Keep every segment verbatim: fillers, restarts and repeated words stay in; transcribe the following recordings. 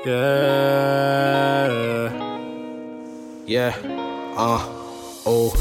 Yeah, yeah, ah, oh.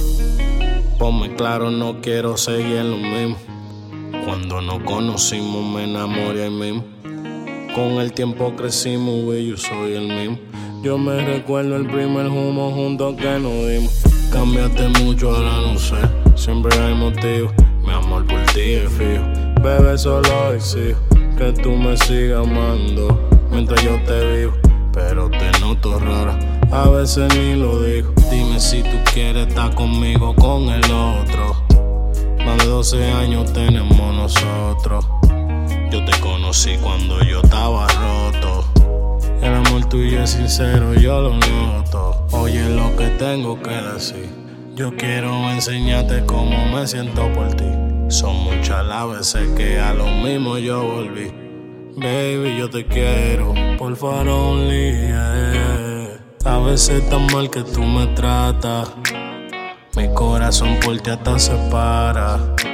Ponme claro, no quiero seguir en lo mismo. Cuando nos conocimos me enamoré ahí mismo. Con el tiempo crecimos, güey, yo soy el mismo. Yo me recuerdo el primer humo juntos que nos dimos. Cambiaste mucho, ahora no sé, siempre hay motivo. Mi amor por ti es fijo, bebé, solo exijo que tú me sigas amando mientras yo te vivo. Pero te noto rara, a veces ni lo digo. Dime si tú quieres estar conmigo con el otro. Más de doce años tenemos nosotros. Yo te conocí cuando yo estaba roto. El amor tuyo es sincero, yo lo noto. Oye lo que tengo que decir. Yo quiero enseñarte cómo me siento por ti. Son muchas las veces que a lo mismo yo volví. Baby, yo te quiero, por favor, only, yeah. A veces tan mal que tú me tratas. Mi corazón por ti hasta se para.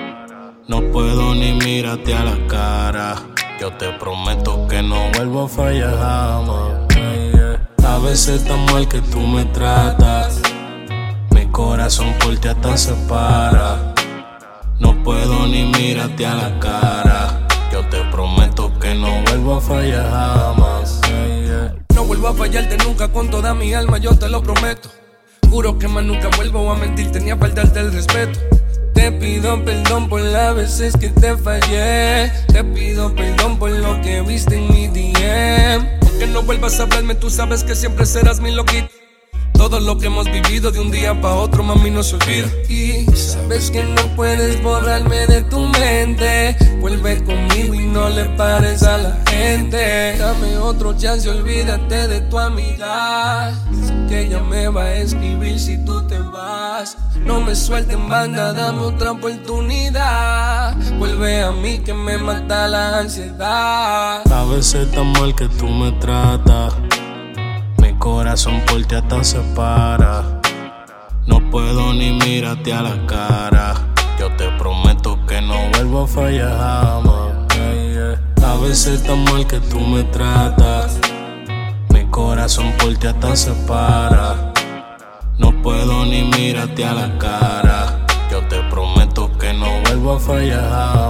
No puedo ni mirarte a la cara. Yo te prometo que no vuelvo a fallar jamás, yeah. A veces tan mal que tú me tratas. Mi corazón por ti hasta se para. No puedo ni mirarte a la cara. Yo te prometo que no vuelvo a fallar jamás, yeah. No vuelvo a fallarte nunca con toda mi alma, yo te lo prometo. Juro que más nunca vuelvo a mentirte ni a faltarte el respeto. Te pido perdón por las veces que te fallé. Te pido perdón por lo que viste en mi D M. Aunque no vuelvas a hablarme, tú sabes que siempre serás mi loquito. Todo lo que hemos vivido de un día pa' otro, mami, no se olvida. Y sabes que no puedes borrarme de tu mente. Vuelve conmigo y no le pares a la gente. Dame otro chance, olvídate de tu amiga. Sé que ella me va a escribir si tú te vas. No me suelten banda, dame otra oportunidad. Vuelve a mí que me mata la ansiedad. A veces tan mal que tú me tratas. Mi corazón por ti hasta se para. No puedo ni mirarte a la cara. Yo te prometo que no vuelvo a fallar jamás, yeah. A veces tan mal que tú me tratas. Mi corazón por ti hasta se para. No puedo ni mirarte a la cara. Yo te prometo que no vuelvo a fallar jamás.